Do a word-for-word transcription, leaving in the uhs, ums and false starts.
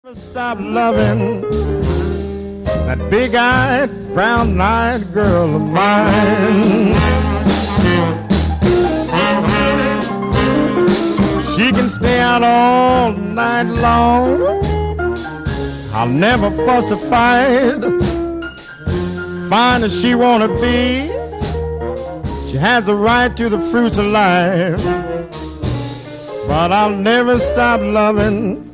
Stop loving that big-eyed, brown-eyed girl of mine. She can stay out all night long. I'll never fuss or fight. Fine as she wanna be, she has a right to the fruits of life. But I'll never stop loving